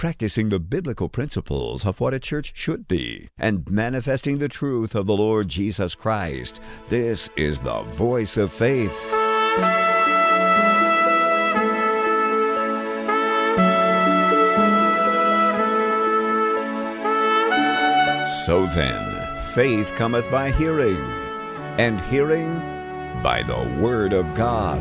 practicing the biblical principles of what a church should be, and manifesting the truth of the Lord Jesus Christ. This is the Voice of Faith. So then, faith cometh by hearing, and hearing by the Word of God.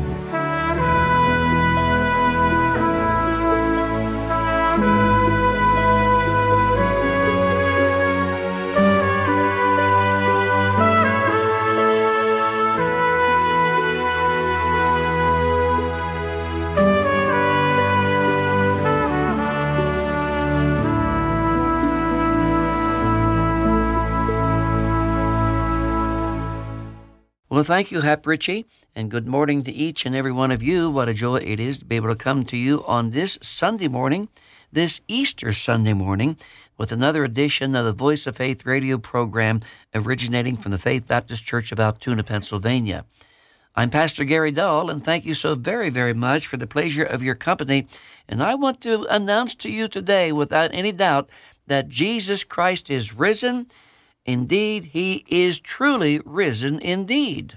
Well, thank you, Hap Ritchie, and good morning to each and every one of you. What a joy it is to be able to come to you on this Sunday morning, this Easter Sunday morning, with another edition of the Voice of Faith radio program originating from the Faith Baptist Church of Altoona, Pennsylvania. I'm Pastor Gary Dahl, and thank you so very, very much for the pleasure of your company. And I want to announce to you today, without any doubt, that Jesus Christ is risen. Indeed, he is truly risen indeed.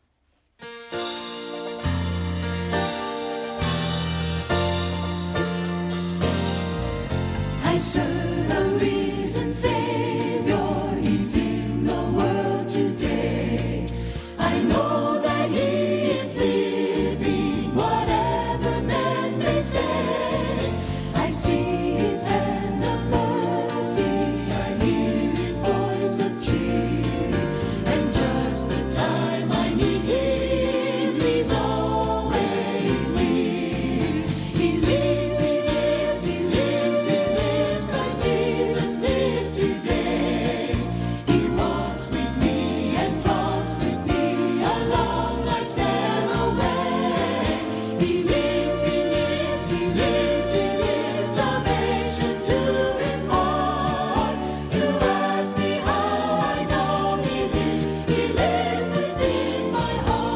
I serve a risen Savior, he's in the world today. I know that he is living, whatever man may say. I see his hand of mercy, I hear his voice of cheer, and just the time I need him, he's always near. He lives, he lives, he lives, he lives, Christ Jesus lives today. He walks with me and talks with me along life's stairway. He lives, he lives, he lives, he lives, salvation to impart. You ask me how I know he lives within my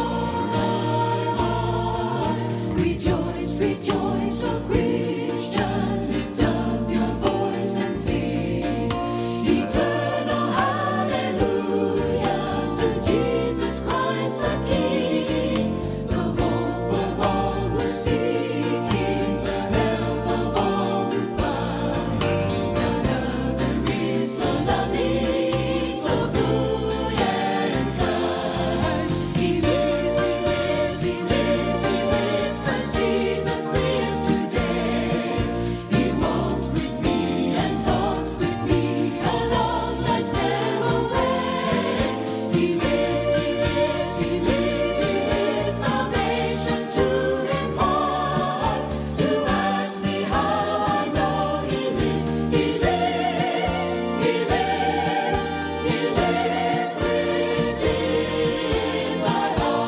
heart. Rejoice, rejoice, O Christian, lift up your voice and sing eternal hallelujahs to Jesus Christ the King, the hope of all who seek him, the help of all who find. None other is so lovely, so good and kind. He lives, he lives, he lives, he lives, Christ Jesus lives today. He walks with me and talks with me along life's stairway. He lives, he lives, he lives, he lives, salvation to impart. You ask me how I know he lives, he lives, he lives, he lives within my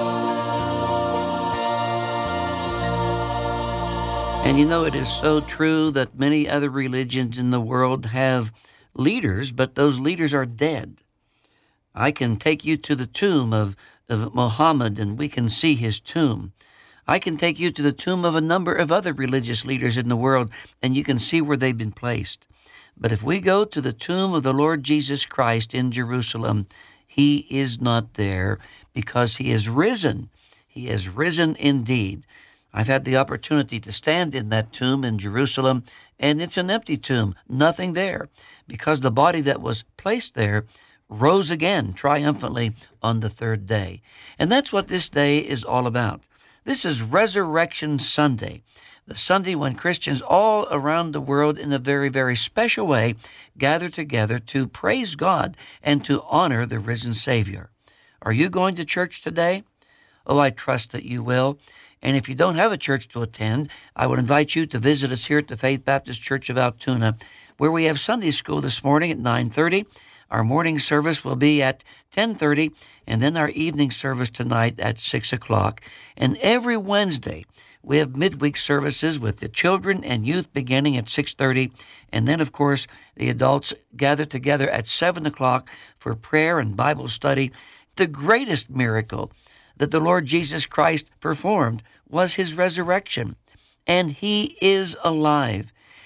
heart. And you know, it is so true that many other religions in the world have leaders, but those leaders are dead. I can take you to the tomb of Muhammad, and we can see his tomb. I can take you to the tomb of a number of other religious leaders in the world, and you can see where they've been placed. But if we go to the tomb of the Lord Jesus Christ in Jerusalem, he is not there because he is risen. He is risen indeed. I've had the opportunity to stand in that tomb in Jerusalem, and it's an empty tomb, nothing there, because the body that was placed there rose again triumphantly on the third day. And that's what this day is all about. This is Resurrection Sunday, the Sunday when Christians all around the world in a very, very special way gather together to praise God and to honor the risen Savior. Are you going to church today? Oh, I trust that you will. And if you don't have a church to attend, I would invite you to visit us here at the Faith Baptist Church of Altoona, where we have Sunday school this morning at 9:30. Our morning service will be at 10:30, and then our evening service tonight at 6 o'clock. And every Wednesday, we have midweek services with the children and youth beginning at 6:30, and then, of course, the adults gather together at 7 o'clock for prayer and Bible study. The greatest miracle that the Lord Jesus Christ performed was his resurrection, and he is alive.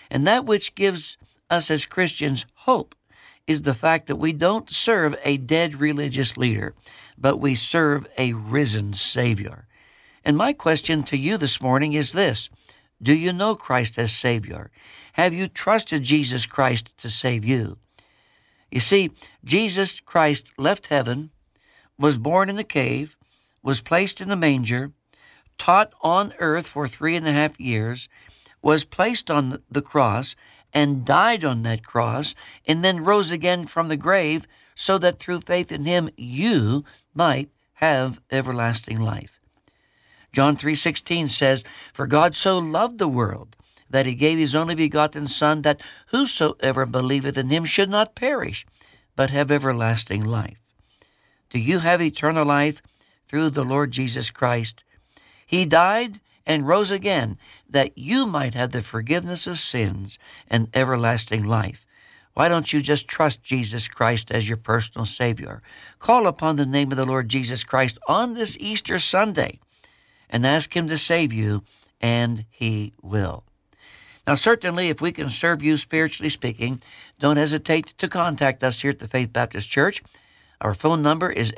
And that which gives us as Christians hope is the fact that we don't serve a dead religious leader, but we serve a risen Savior. And my question to you this morning is this: do you know Christ as Savior? Have you trusted Jesus Christ to save you? You see, Jesus Christ left heaven, was born in a cave, was placed in a manger, taught on earth for 3.5 years, was placed on the cross, and died on that cross, and then rose again from the grave, so that through faith in him you might have everlasting life. John 3:16 says, "For God so loved the world, that he gave his only begotten Son, that whosoever believeth in him should not perish, but have everlasting life." Do you have eternal life through the Lord Jesus Christ? He died and rose again, that you might have the forgiveness of sins and everlasting life. Why don't you just trust Jesus Christ as your personal Savior? Call upon the name of the Lord Jesus Christ on this Easter Sunday and ask him to save you, and he will. Now, certainly, if we can serve you spiritually speaking, don't hesitate to contact us here at the Faith Baptist Church. Our phone number is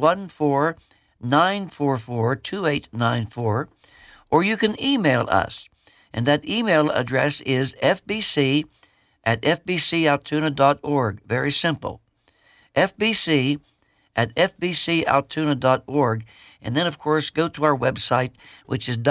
814-944-2894, or you can email us, and that email address is fbc@fbcaltoona.org. Very simple. fbc@fbcaltoona.org. And then, of course, go to our website, which is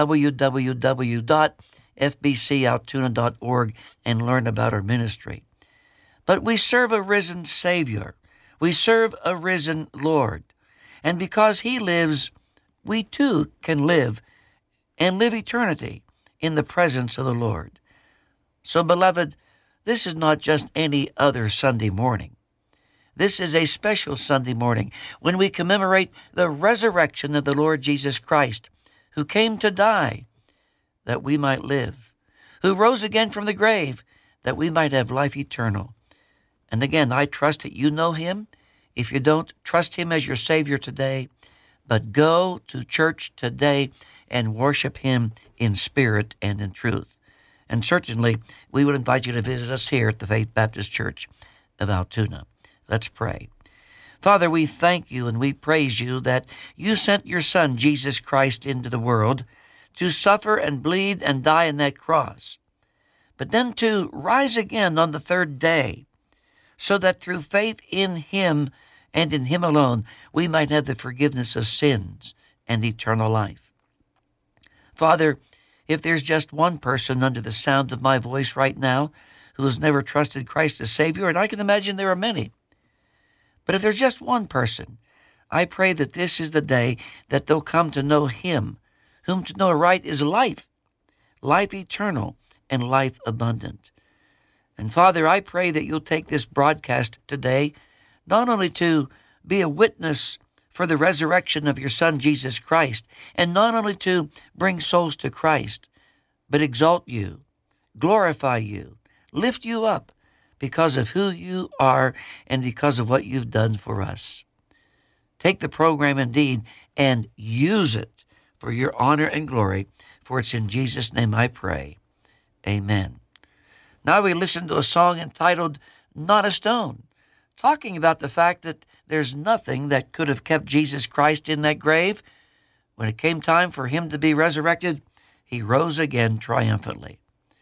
www.fbcaltoona.org, and learn about our ministry. But we serve a risen Savior. We serve a risen Lord. And because he lives, we too can live and live eternity in the presence of the Lord. So, beloved, this is not just any other Sunday morning. This is a special Sunday morning when we commemorate the resurrection of the Lord Jesus Christ, who came to die that we might live, who rose again from the grave that we might have life eternal. And again, I trust that you know him. If you don't, trust him as your Savior today, but go to church today and worship him in spirit and in truth. And certainly, we would invite you to visit us here at the Faith Baptist Church of Altoona. Let's pray. Father, we thank you and we praise you that you sent your Son, Jesus Christ, into the world to suffer and bleed and die on that cross, but then to rise again on the third day, so that through faith in him and in him alone, we might have the forgiveness of sins and eternal life. Father, if there's just one person under the sound of my voice right now who has never trusted Christ as Savior, and I can imagine there are many, but if there's just one person, I pray that this is the day that they'll come to know him, whom to know right is life, life eternal and life abundant. And Father, I pray that you'll take this broadcast today not only to be a witness for the resurrection of your Son, Jesus Christ, and not only to bring souls to Christ, but exalt you, glorify you, lift you up because of who you are and because of what you've done for us. Take the program indeed and use it for your honor and glory, for it's in Jesus' name I pray. Amen. Now we listen to a song entitled Not a Stone, talking about the fact that there's nothing that could have kept Jesus Christ in that grave. When it came time for him to be resurrected, he rose again triumphantly.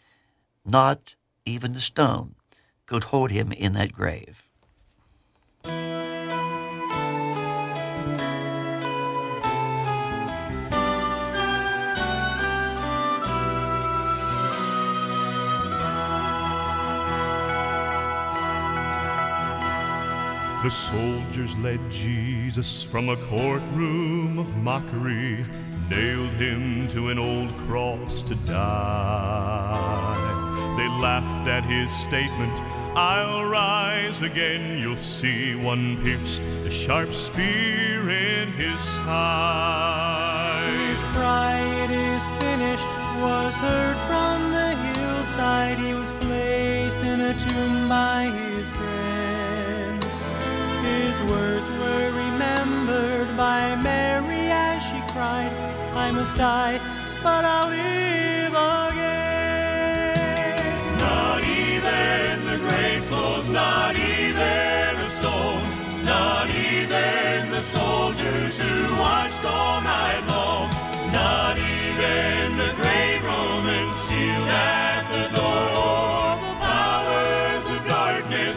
Not even the stone could hold him in that grave. The soldiers led Jesus from a courtroom of mockery, nailed him to an old cross to die. They laughed at his statement, "I'll rise again." You'll see one pierced a sharp spear in his side. His cry, "It is finished," was heard from the hillside. He was placed in a tomb by his friends. His words were remembered by Mary as she cried, "I must die, but I'll live again." Not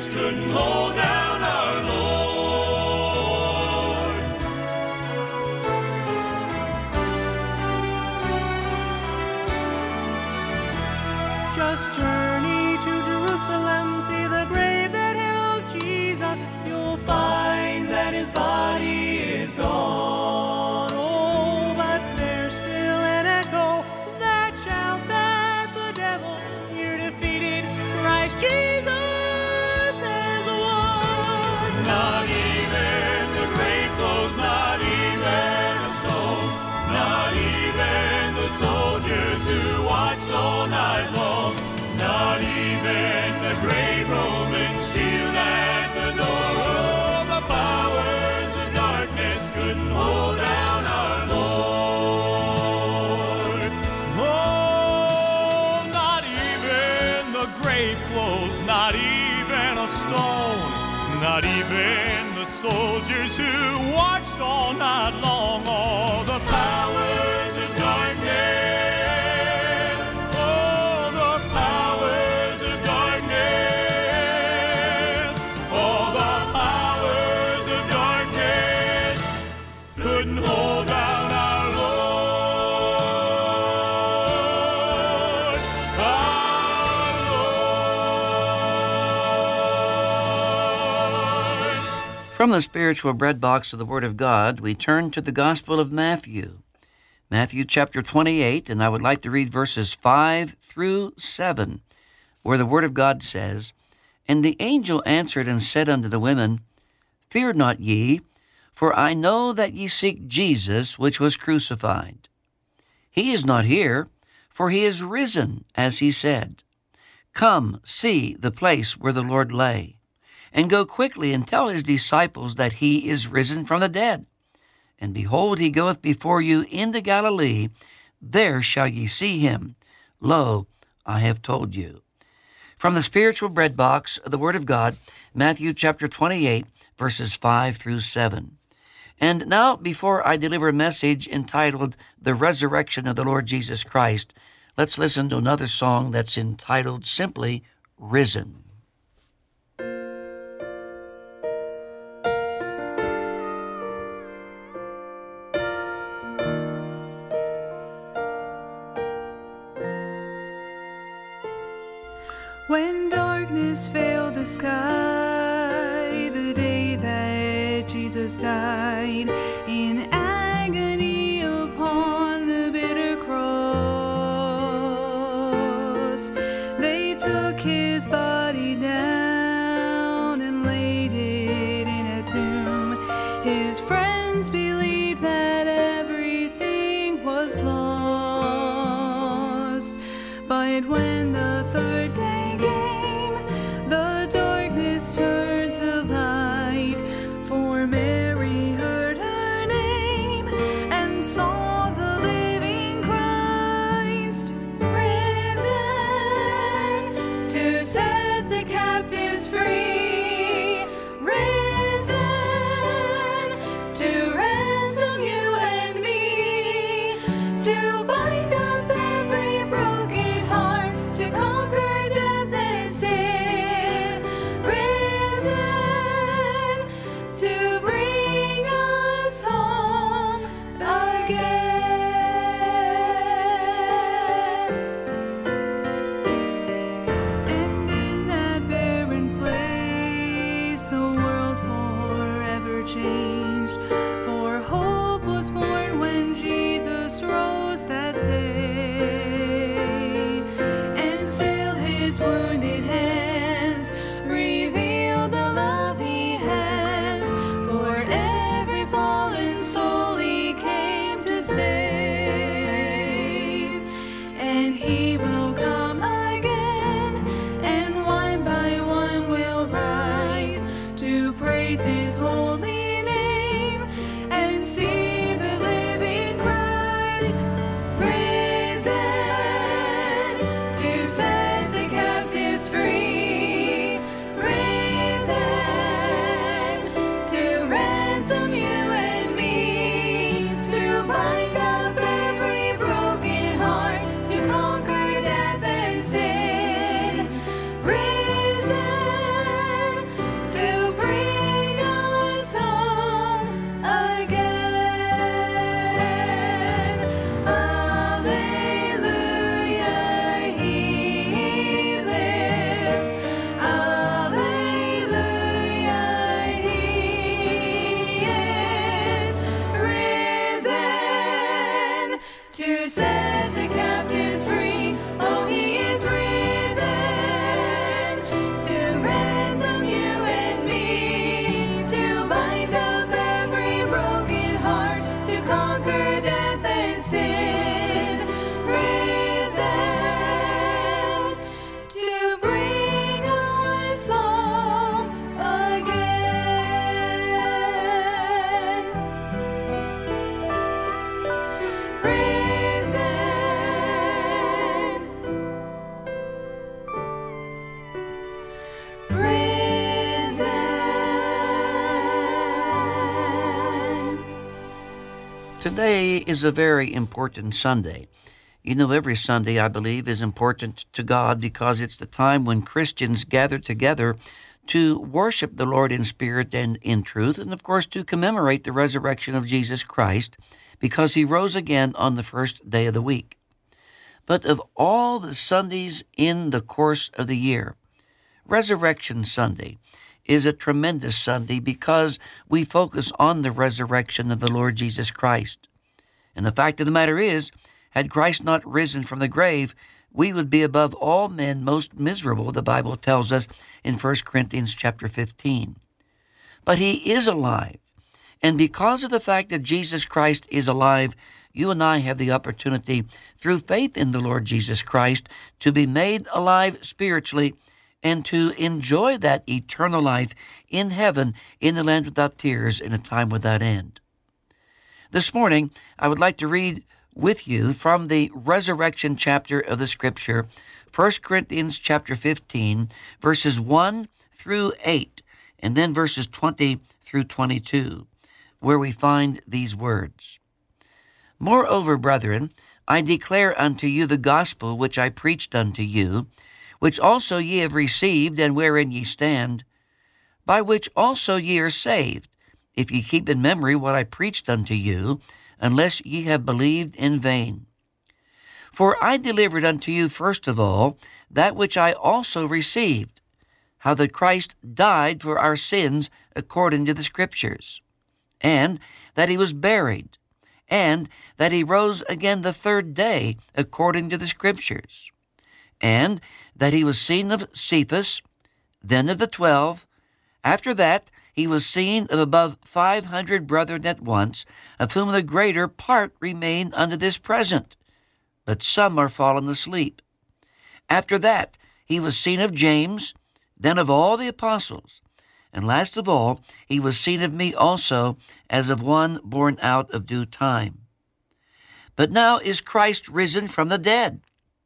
darkness couldn't hold down our Lord. Just journey to Jerusalem, see the grave that held Jesus. You'll find that his body is gone. Oh, but there's still an echo that shouts at the devil, you're defeated, Christ Jesus has won. Not even the grave closed, not even a stone, not even the soldiers who watched all night long, not even the grave Roman sealed at the door. Oh, the powers of darkness couldn't hold down our Lord. Oh, not even the grave closed, not even a stone, not even the soldiers who watched all night long. All the powers of darkness, all the powers of darkness, all the powers of darkness couldn't hold down our Lord, our Lord. From the spiritual bread box of the Word of God, we turn to the Gospel of Matthew. Matthew chapter 28, and I would like to read verses 5 through 7, where the Word of God says, And the angel answered and said unto the women, Fear not ye, for I know that ye seek Jesus, which was crucified. He is not here, for he is risen, as he said. Come, see the place where the Lord lay, and go quickly and tell his disciples that he is risen from the dead. And behold, he goeth before you into Galilee. There shall ye see him. Lo, I have told you. From the spiritual bread box of the Word of God, Matthew chapter 28, verses 5 through 7. And now, before I deliver a message entitled The Resurrection of the Lord Jesus Christ, let's listen to another song that's entitled simply Risen. When darkness veiled the sky, the day that Jesus died, in agony upon the bitter cross, they took his body down and laid it in a tomb. His friends believed that everything was lost, but when the third day turned to light, for Mary heard her name and saw the living Christ risen to set the captives free, risen to ransom you and me, to bind up every broken heart, to conquer death and sin. And in that barren place, Today is a very important Sunday. You know, every Sunday, I believe, is important to God because it's the time when Christians gather together to worship the Lord in spirit and in truth, and of course to commemorate the resurrection of Jesus Christ because he rose again on the first day of the week. But of all the Sundays in the course of the year, Resurrection Sunday is a tremendous Sunday because we focus on the resurrection of the Lord Jesus Christ. And the fact of the matter is, had Christ not risen from the grave, we would be above all men most miserable, the Bible tells us in 1 Corinthians chapter 15. But he is alive. And because of the fact that Jesus Christ is alive, you and I have the opportunity, through faith in the Lord Jesus Christ, to be made alive spiritually and to enjoy that eternal life in heaven, in the land without tears, in a time without end. This morning, I would like to read with you from the resurrection chapter of the Scripture, 1 Corinthians chapter 15, verses 1 through 8, and then verses 20 through 22, where we find these words. Moreover, brethren, I declare unto you the gospel which I preached unto you, which also ye have received, and wherein ye stand, by which also ye are saved, if ye keep in memory what I preached unto you, unless ye have believed in vain. For I delivered unto you first of all that which I also received, how that Christ died for our sins according to the Scriptures, and that he was buried, and that he rose again the third day according to the Scriptures, and that he was seen of Cephas, then of the 12. After that, he was seen of above 500 brethren at once, of whom the greater part remain unto this present, but some are fallen asleep. After that, he was seen of James, then of all the apostles. And last of all, he was seen of me also, as of one born out of due time. But now is Christ risen from the dead,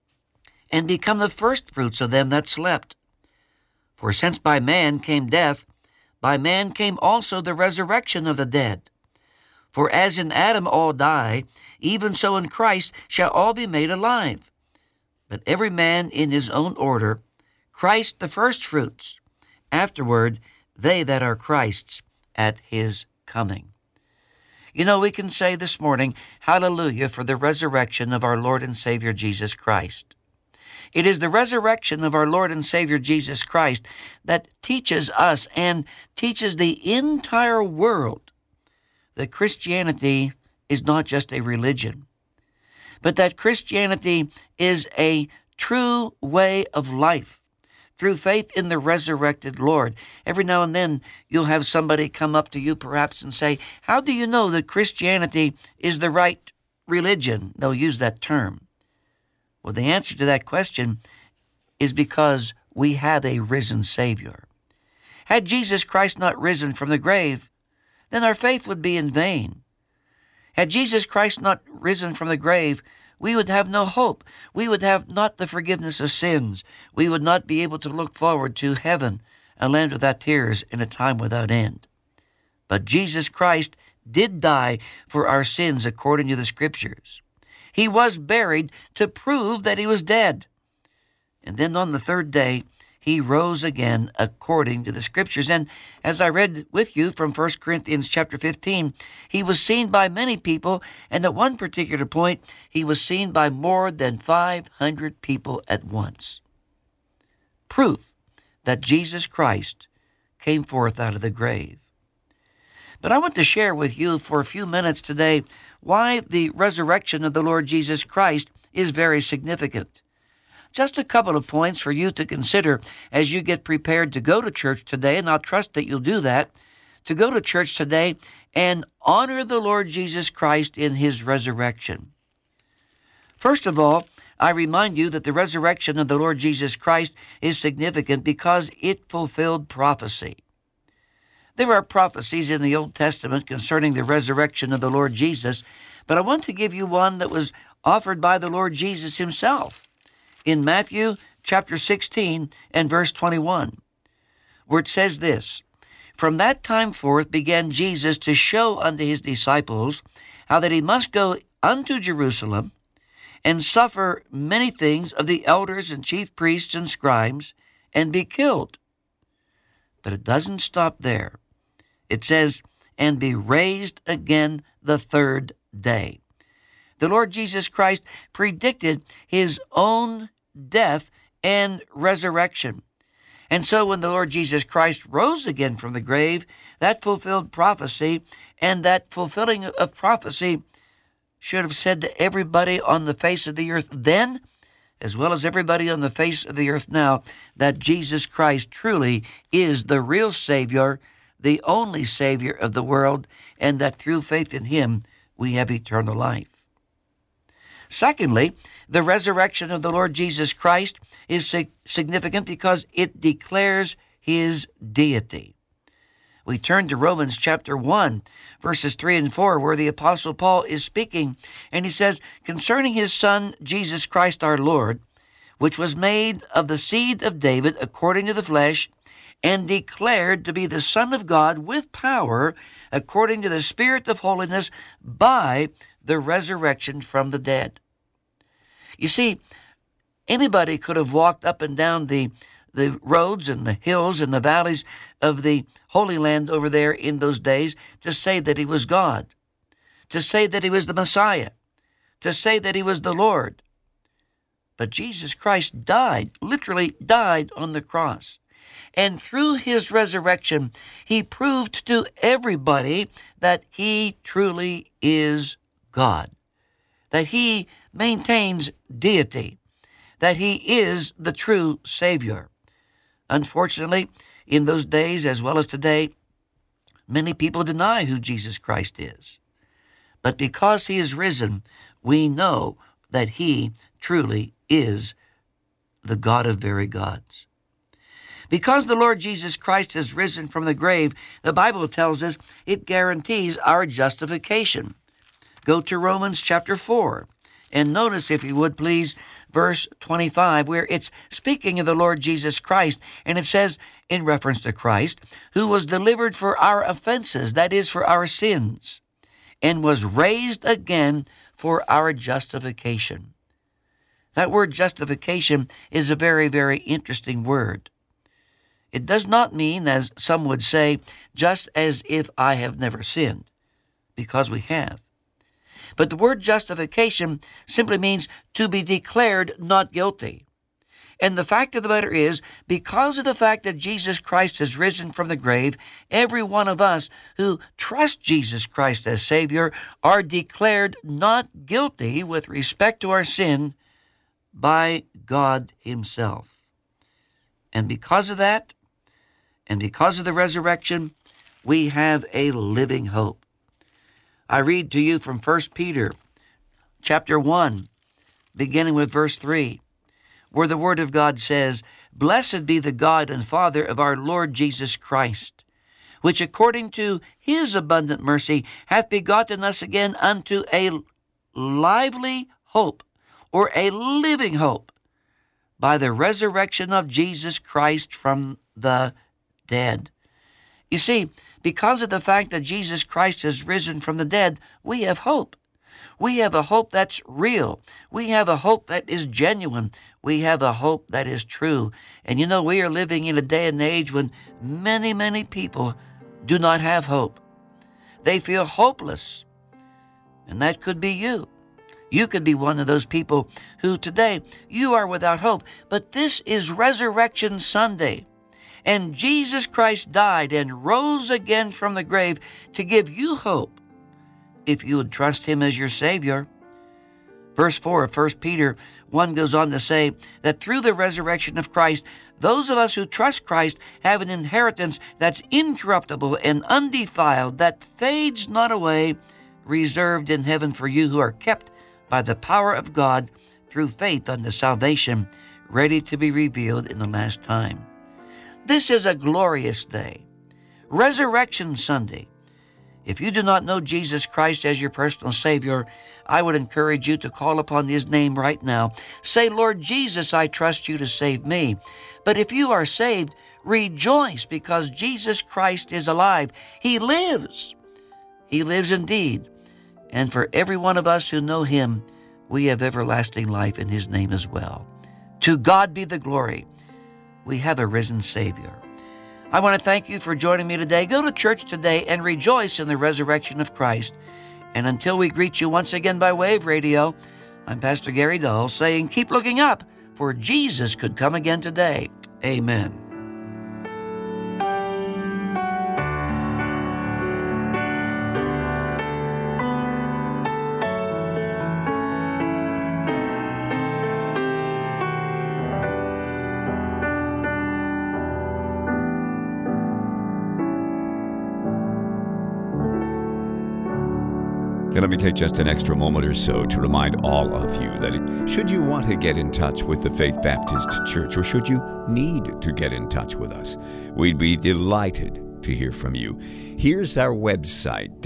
and become the firstfruits of them that slept. For since by man came death, by man came also the resurrection of the dead. For as in Adam all die, even so in Christ shall all be made alive. But every man in his own order, Christ the firstfruits, afterward they that are Christ's at his coming. You know, we can say this morning, hallelujah, for the resurrection of our Lord and Savior Jesus Christ. It is the resurrection of our Lord and Savior Jesus Christ that teaches us and teaches the entire world that Christianity is not just a religion, but that Christianity is a true way of life through faith in the resurrected Lord. Every now and then you'll have somebody come up to you perhaps and say, how do you know that Christianity is the right religion? They'll use that term. Well, the answer to that question is because we have a risen Savior. Had Jesus Christ not risen from the grave, then our faith would be in vain. Had Jesus Christ not risen from the grave, we would have no hope. We would have not the forgiveness of sins. We would not be able to look forward to heaven, a land without tears, in a time without end. But Jesus Christ did die for our sins according to the Scriptures. He was buried to prove that he was dead. And then on the third day, he rose again according to the Scriptures. And as I read with you from 1 Corinthians chapter 15, he was seen by many people, and at one particular point, he was seen by more than 500 people at once. Proof that Jesus Christ came forth out of the grave. But I want to share with you for a few minutes today why the resurrection of the Lord Jesus Christ is very significant. Just a couple of points for you to consider as you get prepared to go to church today, and I'll trust that you'll do that, to go to church today and honor the Lord Jesus Christ in his resurrection. First of all, I remind you that the resurrection of the Lord Jesus Christ is significant because it fulfilled prophecy. There are prophecies in the Old Testament concerning the resurrection of the Lord Jesus, but I want to give you one that was offered by the Lord Jesus himself in Matthew chapter 16 and verse 21, where it says this, From that time forth began Jesus to show unto his disciples how that he must go unto Jerusalem and suffer many things of the elders and chief priests and scribes, and be killed. But it doesn't stop there. It says, and be raised again the third day. The Lord Jesus Christ predicted his own death and resurrection. And so when the Lord Jesus Christ rose again from the grave, that fulfilled prophecy, and that fulfilling of prophecy should have said to everybody on the face of the earth then, as well as everybody on the face of the earth now, that Jesus Christ truly is the real Savior, the only Savior of the world, and that through faith in him we have eternal life. Secondly, the resurrection of the Lord Jesus Christ is significant because it declares his deity. We turn to Romans chapter 1, verses 3 and 4, where the Apostle Paul is speaking, and he says, concerning his Son, Jesus Christ our Lord, which was made of the seed of David according to the flesh, and declared to be the Son of God with power, according to the Spirit of holiness, by the resurrection from the dead. You see, anybody could have walked up and down the roads and the hills and the valleys of the Holy Land over there in those days to say that he was God, to say that he was the Messiah, to say that he was the Lord. But Jesus Christ died, literally died on the cross. And through his resurrection, he proved to everybody that he truly is God, that he maintains deity, that he is the true Savior. Unfortunately, in those days as well as today, many people deny who Jesus Christ is. But because he is risen, we know that he truly is the God of very gods. Because the Lord Jesus Christ has risen from the grave, the Bible tells us it guarantees our justification. Go to Romans chapter 4 and notice, if you would please, verse 25, where it's speaking of the Lord Jesus Christ, and it says, in reference to Christ, who was delivered for our offenses, that is, for our sins, and was raised again for our justification. That word justification is a very, very interesting word. It does not mean, as some would say, just as if I have never sinned, because we have. But the word justification simply means to be declared not guilty. And the fact of the matter is, because of the fact that Jesus Christ has risen from the grave, every one of us who trust Jesus Christ as Savior are declared not guilty with respect to our sin by God himself. And because of that, and because of the resurrection, we have a living hope. I read to you from 1 Peter chapter 1, beginning with verse 3, where the Word of God says, Blessed be the God and Father of our Lord Jesus Christ, which according to his abundant mercy hath begotten us again unto a lively hope, or a living hope, by the resurrection of Jesus Christ from the dead. You see, because of the fact that Jesus Christ has risen from the dead, we have hope. We have a hope that's real. We have a hope that is genuine. We have a hope that is true. And you know, we are living in a day and age when many, many people do not have hope. They feel hopeless. And that could be you. You could be one of those people who today you are without hope. But this is Resurrection Sunday. And Jesus Christ died and rose again from the grave to give you hope if you would trust him as your Savior. Verse 4 of 1 Peter 1 goes on to say that through the resurrection of Christ, those of us who trust Christ have an inheritance that's incorruptible and undefiled, that fades not away, reserved in heaven for you who are kept by the power of God through faith unto salvation, ready to be revealed in the last time. This is a glorious day, Resurrection Sunday, If you do not know Jesus Christ as your personal Savior, I would encourage you to call upon His name right now. Say, Lord Jesus, I trust you to save me. But if you are saved, rejoice because Jesus Christ is alive. He lives. He lives indeed. And for every one of us who know Him, we have everlasting life in His name as well. To God be the glory. We have a risen Savior. I want to thank you for joining me today. Go to church today and rejoice in the resurrection of Christ. And until we greet you once again by Wave Radio, I'm Pastor Gary Dull saying, keep looking up, for Jesus could come again today. Amen. And let me take just an extra moment or so to remind all of you that should you want to get in touch with the Faith Baptist Church, or should you need to get in touch with us, we'd be delighted to hear from you. Here's our website,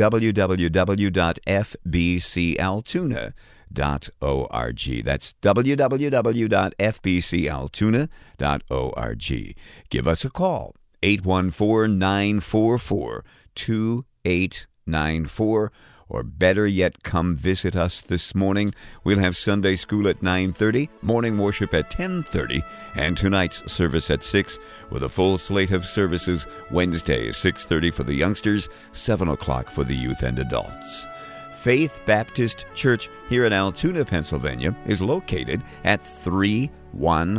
www.fbcaltoona.org. That's www.fbcaltoona.org. Give us a call, 814-944-2894. Or better yet, come visit us this morning. We'll have Sunday school at 9:30, morning worship at 10:30, and tonight's service at 6, with a full slate of services Wednesday, 6:30 for the youngsters, 7 o'clock for the youth and adults. Faith Baptist Church here in Altoona, Pennsylvania, is located at 315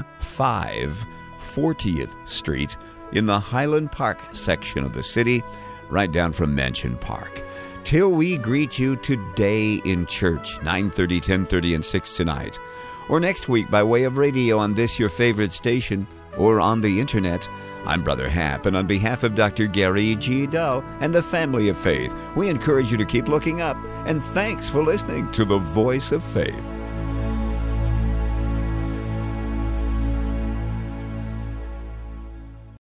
40th Street in the Highland Park section of the city, right down from Mansion Park. Till we greet you today in church, 9:30, 10:30, and 6 tonight, or next week by way of radio on this your favorite station, or on the internet, I'm Brother Hap, and on behalf of Dr. Gary G. Dull and the family of faith, we encourage you to keep looking up, and thanks for listening to the Voice of Faith.